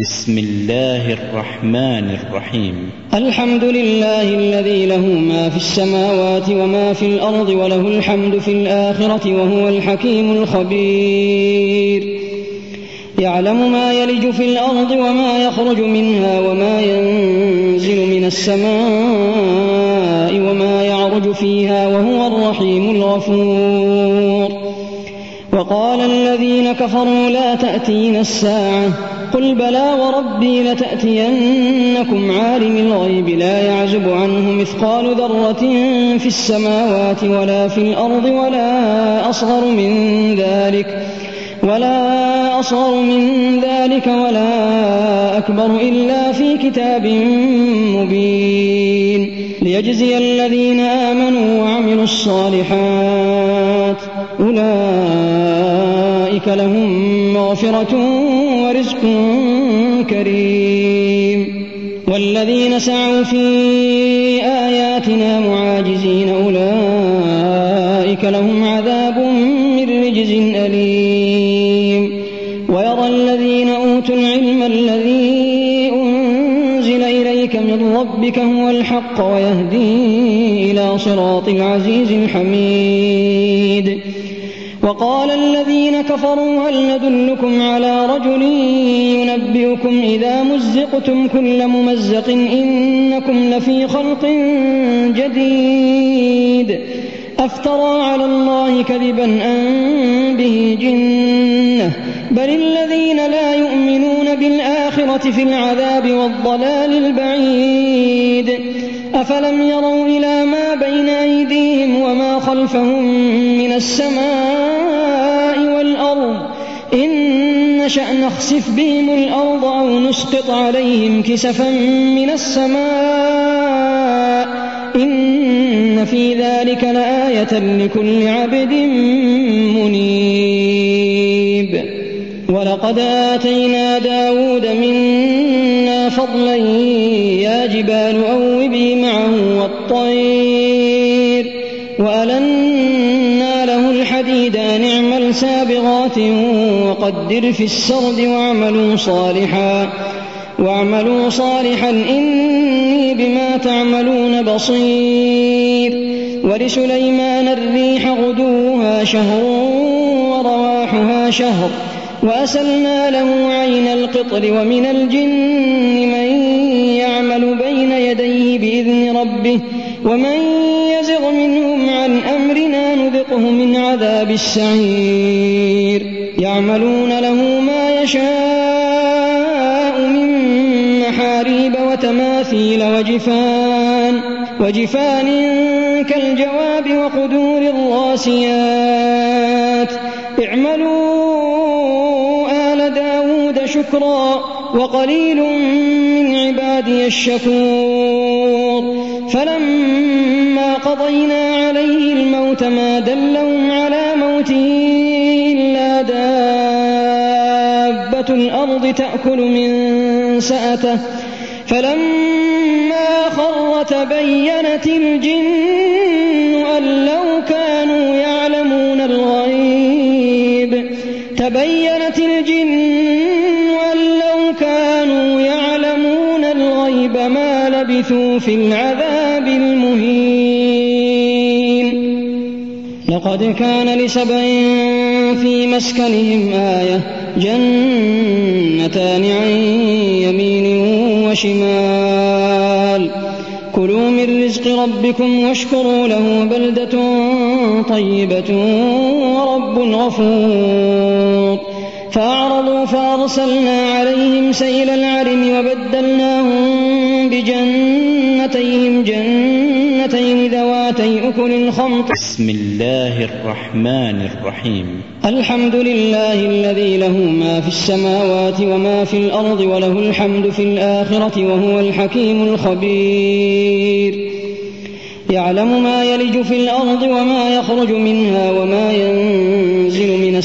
بسم الله الرحمن الرحيم. الحمد لله الذي له ما في السماوات وما في الأرض وله الحمد في الآخرة وهو الحكيم الخبير. يعلم ما يلج في الأرض وما يخرج منها وما ينزل من السماء وما يعرج فيها وهو الرحيم الغفور. وقال الذين كفروا لا تأتينا الساعة قل بلى وربي لتأتينكم عالم الغيب لا يعزب عنه مثقال ذرة في السماوات ولا في الأرض ولا أصغر من ذلك ولا أكبر إلا في كتاب مبين ليجزي الذين آمنوا وعملوا الصالحات أولئك لهم مغفرة ورزق كريم. والذين سعوا في آياتنا معاجزين أولئك لهم عذاب من رجز أليم. ويرى الذين أوتوا العلم الذي أنزل إليك من ربك هو الحق ويهدي إلى صراط العزيز الحميد. وقال الذين كفروا هل ندلكم على رجل ينبئكم إذا مزقتم كل ممزق إنكم لفي خلق جديد أفترى على الله كذبا أم به جنة بل الذين لا يؤمنون بالآخرة في العذاب والضلال البعيد. أفلم يروا إلى ما بين أيديهم وما خلفهم من السماء والأرض إن نشأ نخسف بهم الأرض أو نسقط عليهم كسفا من السماء إن في ذلك لآية لكل عبد منيب. ولقد آتينا داود منا فضلا يا جبال أوبي معه والطير وألنا له الحديد أن اعمل سابغات وقدر في السرد واعملوا صالحا إني بما تعملون بصير. ولسليمان الريح غدوها شهر ورواحها شهر وأسلنا له عين القطر ومن الجن من يعمل بين يديه بإذن ربه ومن يزغ منهم عن أمرنا نذقه من عذاب السعير. يعملون له ما يشاء من محاريب وتماثيل وجفان كالجواب وقدور الراسيات. اعملوا آل داود شكرا وقليل من عبادي الشكور. فلما قضينا عليه الموت ما دلهم على موته إلا دابة الأرض تأكل من سأته فلما خر تبينت الجن أن لو كانوا يعلمون الغيب ما لبثوا في العذاب المهين. لقد كان لسبع في مسكنهم آية جنتان عن يمين وشمال كلوا من رزق ربكم واشكروا له بلدة طيبة ورب غفور. فأعرضوا فأرسلنا عليهم سيل العرم وبدلناهم بجنتين ذواتي أكل خمط. بسم الله الرحمن الرحيم. الحمد لله الذي له ما في السماوات وما في الأرض وله الحمد في الآخرة وهو الحكيم الخبير. يعلم ما يلج في الأرض وما يخرج منها وما ينزل من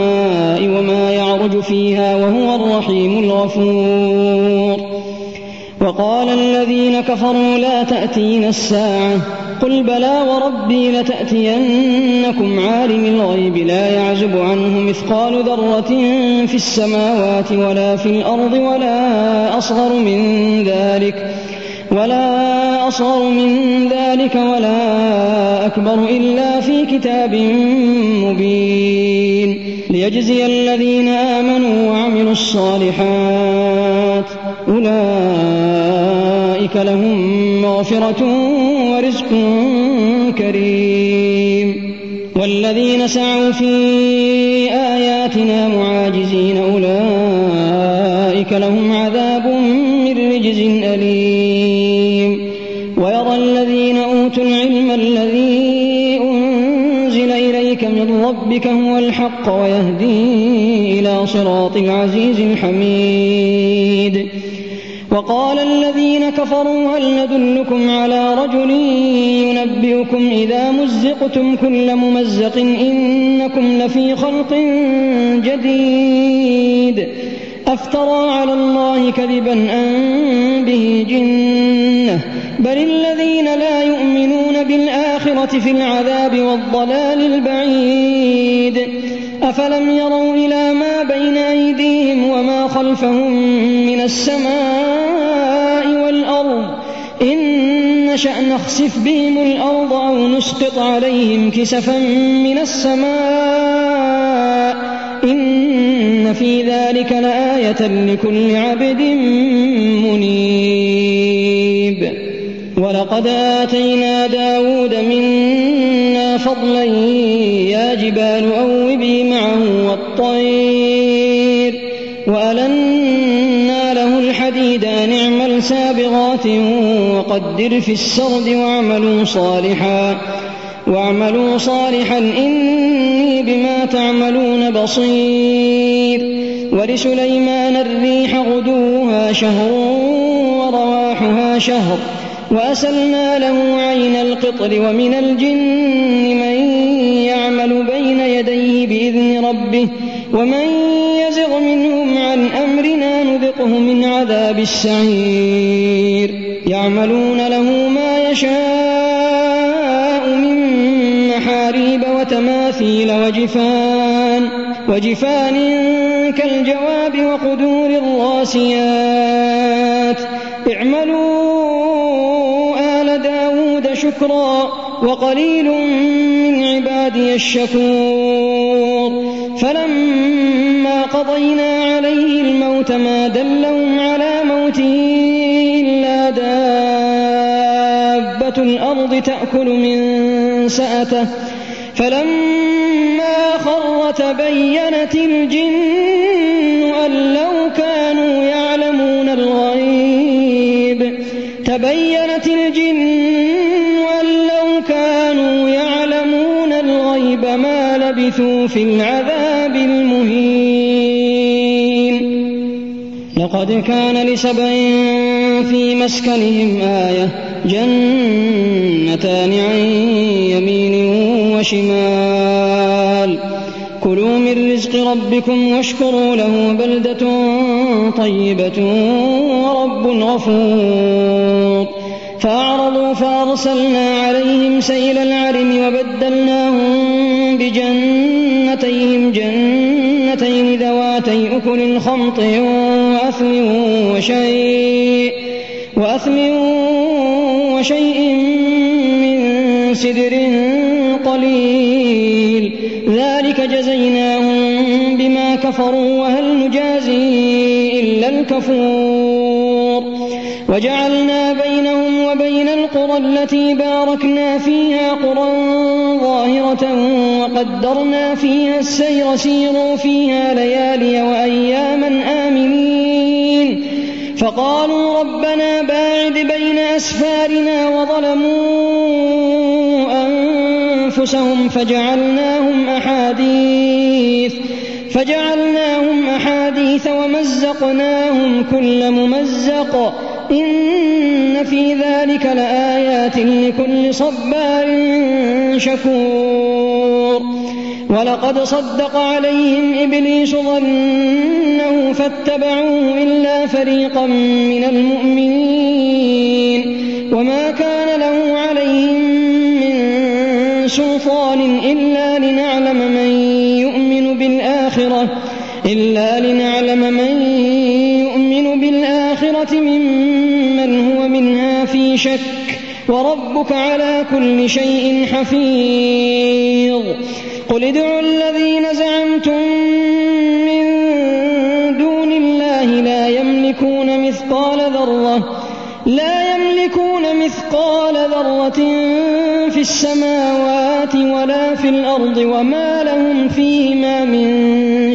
السماء وما يعرج فيها وهو الرحيم الغفور. وقال الذين كفروا لا تأتينا الساعة قل بلى وربي لتأتينكم عالم الغيب لا يعزب عنه مثقال ذرة في السماوات ولا في الأرض ولا أصغر من ذلك ولا أكبر إلا في كتاب مبين ليجزي الذين آمنوا وعملوا الصالحات أولئك لهم مغفرة ورزق كريم والذين سعوا في آياتنا معاجزين أولئك لهم عذاب من رجز أليم ويرى الذين أوتوا العلم الذي أنزل إليك من ربك هو الحق ويهدي إلى صراط العزيز الحميد وقال الذين كفروا هل ندلكم على رجل ينبئكم إذا مزقتم كل ممزق إنكم لفي خلق جديد أفترى على الله كذبا أم به جنة بل الذين لا يؤمنون بالآخرة في العذاب والضلال البعيد أفلم يروا إلى ما بين أيديهم وما خلفهم من السماء والأرض إن نشأ نخسف بهم الأرض أو نسقط عليهم كسفا من السماء إن في ذلك لآية لكل عبد منيب ولقد آتينا داود منا فضلا يا جبال أوبي معه والطير وألنا له الحديد أن اعمل سابغات وقدر في السرد واعملوا صالحا إني بما تعملون بصير ولسليمان الريح غدوها شهر ورواحها شهر وأسلنا له عين القطر ومن الجن من يعمل بين يديه بإذن ربه ومن يزغ منهم عن أمرنا نذقه من عذاب السعير يعملون له ما يشاء من محاريب وتماثيل وجفان كالجواب وقدور الراسيات اعملوا آل داود شكرا وقليل من عبادي الشكور فلما قضينا عليه الموت ما دلهم على موته إلا دابة الأرض تأكل من سأته فلما خر تبينت الجن أن لو كانوا يعلمون الغيب ما لبثوا في العذاب المهين لقد كان لسبع في مسكنهم آية جنتان عن يمين وشمال كلوا من رزق ربكم واشكروا له بلدة طيبة ورب غفور فأعرضوا فأرسلنا عليهم سيل العرم وبدلناهم بجنتين ذواتي أكل خمط وأثم وشيء من سدر قليل ذلك جزيناهم بما كفروا وهل نجازي إلا الكفور وجعلنا بينهم وبين القرى التي باركنا فيها قرى ظاهرة وقدرنا فيها السير سيروا فيها ليالي وأياما آمنين فقالوا ربنا باعد بين أسفارنا وظلموا أنفسهم فجعلناهم أحاديث ومزقناهم كل ممزق إن في ذلك لآيات لكل صبار شكور ولقد صدق عليهم إبليس ظنه فاتبعوه إلا فريقا من المؤمنين وما كان له عليهم من سلطان إلا لنعلم من يؤمن بالآخرة ممن هو منها في شك وربك على كل شيء حفيظ. قل ادعوا الذين زعمتم من دون الله لا يملكون مثقال ذرة في السماوات ولا في الأرض وما لهم فيهما من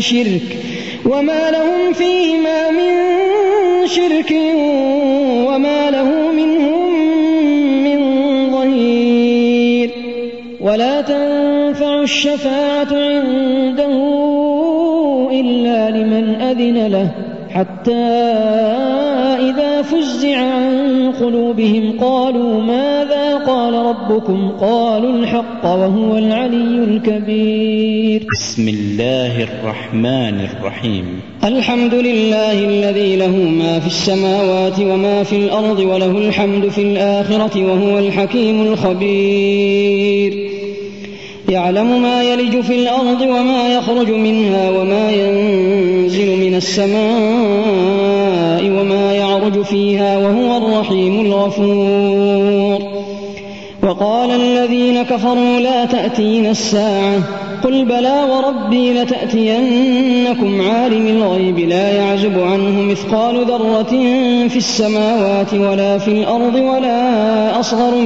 شرك وما له منهم من ظهير. ولا تنفع الشفاعة عنده إلا لمن أذن له حتى إذا فزع عن قلوبهم قالوا ماذا قال ربكم قالوا الحق وهو العلي الكبير. بسم الله الرحمن الرحيم. الحمد لله الذي له ما في السماوات وما في الأرض وله الحمد في الآخرة وهو الحكيم الخبير. يعلم ما يلج في الأرض وما يخرج منها وما ينزل من السماء وما يعرج فيها وهو الرحيم الغفور. وقال الذين كفروا لا تأتينا الساعة قل بلى وربي لتأتينكم عالم الغيب لا يعزب عنه مثقال ذرة في السماوات ولا في الأرض ولا أصغر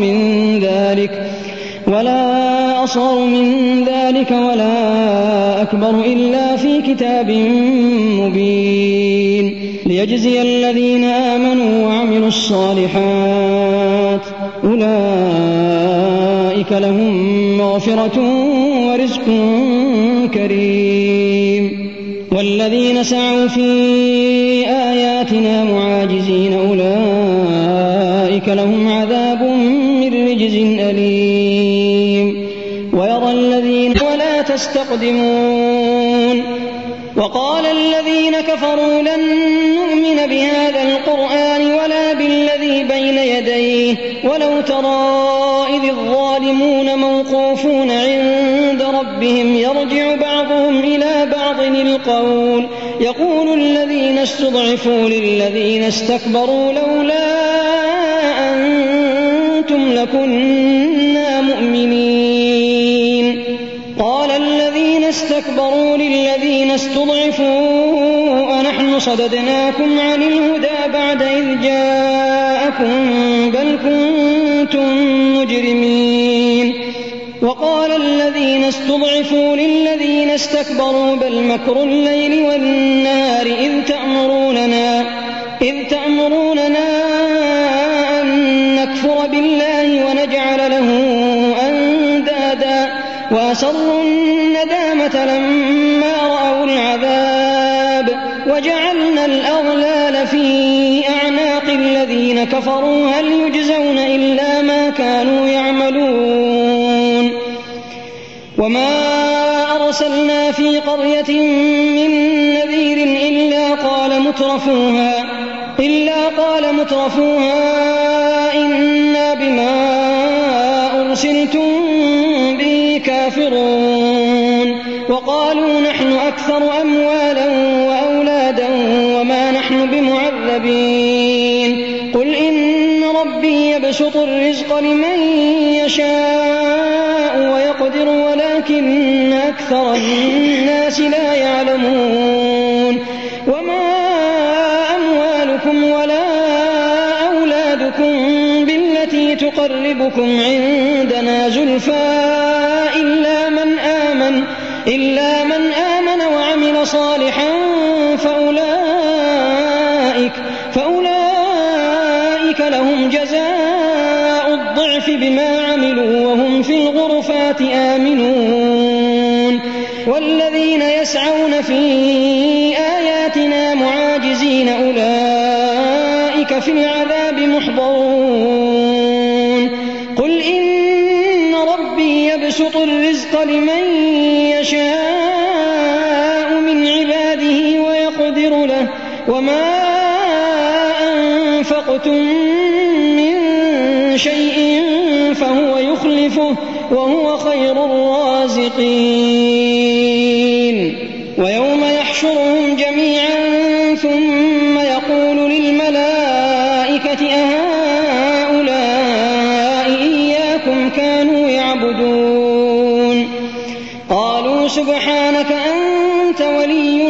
من ذلك ولا أكبر إلا في كتاب مبين ليجزي الذين آمنوا وعملوا الصالحات أولئك لهم مغفرة ورزق كريم. والذين سعوا في آياتنا معاجزين أولئك لهم عذاب من رجز أليم. ويرى الذين ولا تستقدمون. وقال الذين كفروا لن نؤمن بهذا القرآن ولا بالذي بين يديه ولو ترى إذ الظالمون موقوفون عند ربهم يرجع بعضهم إلى بعض القول يقول الذين استضعفوا للذين استكبروا لولا أنتم لكنا مؤمنين. قال الذين استكبروا للذين استضعفوا أنحن صددناكم عن الهدى بعد إذ جاءكم بل كنتم مجرمين. وقال الذين استضعفوا للذين استكبروا بل مكر الليل والنهار إذ تأمروننا أن نكفر بالله ونجعل له أندادا وأسروا الندامة لما رأوا العذاب وجعلنا الأغلال في أعناق الذين كفروا هل يجزون إلا ما كانوا يعملون. وما أرسلنا في قرية من نذير إلا قال مترفوها إنا بما أرسلتم به كافرون. وقالوا نحن أكثر أموالا وأولادا وما نحن بمعذبين. قل إن ربي يبسط الرزق لمن يشاء ويقدر ولكن أكثر الناس لا يعلمون. وما أموالكم ولا أولادكم بالتي تقربكم عندنا زلفى إلا من آمن وعمل صالحا فأولئك لهم جزاء الضعف بما عملوا وهم في الغرفات آمنون. والذين يسعون في آياتنا معاجزين أولئك في العذاب محضرون. قل إن ربي يبسط الرزق لمن يشاء أنفقتم من شيء فهو يخلفه وهو خير الرازقين. ويوم يحشرهم جميعا ثم يقول للملائكة أهؤلاء إياكم كانوا يعبدون؟ قالوا سبحانك أنت ولينا